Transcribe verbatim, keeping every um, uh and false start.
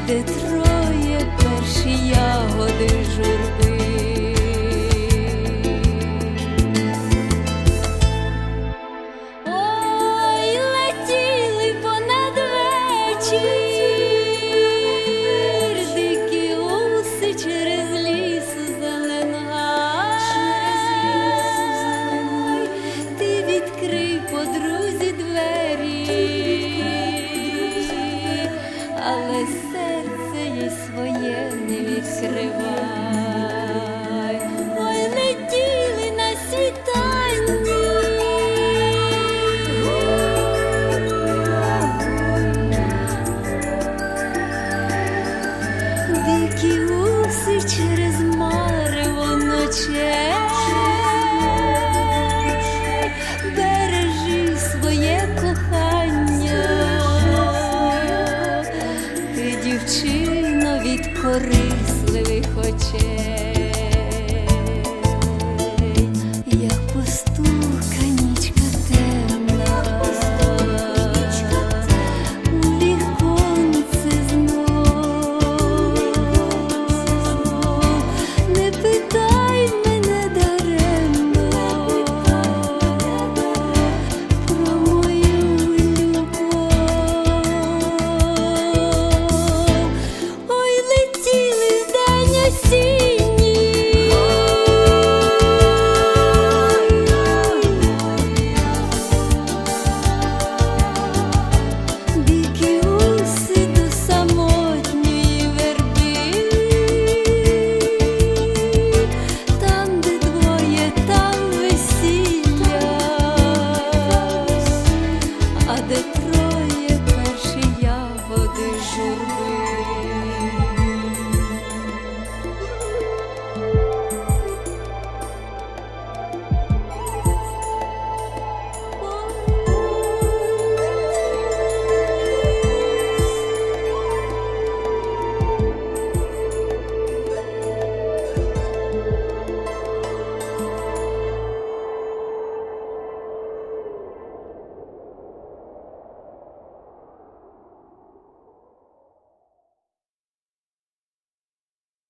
де троє перші ягоди журби. Ой, летіли понад вечір дикі уси через ліс зеленгай. Ти відкрий подрузі двері, але серце їй своє не відкривай. Ой, летіли на світанні дикі уси через марево ночей. Бережи своє кохання, ти, дівчино, від корисливих очей. Як постука нічка темна у віконце знов, не питай мене даремно про мою любов. Ой, летіли вдень осінній, дикі уси до самотньої верби. Там, де двоє, там весілля, а де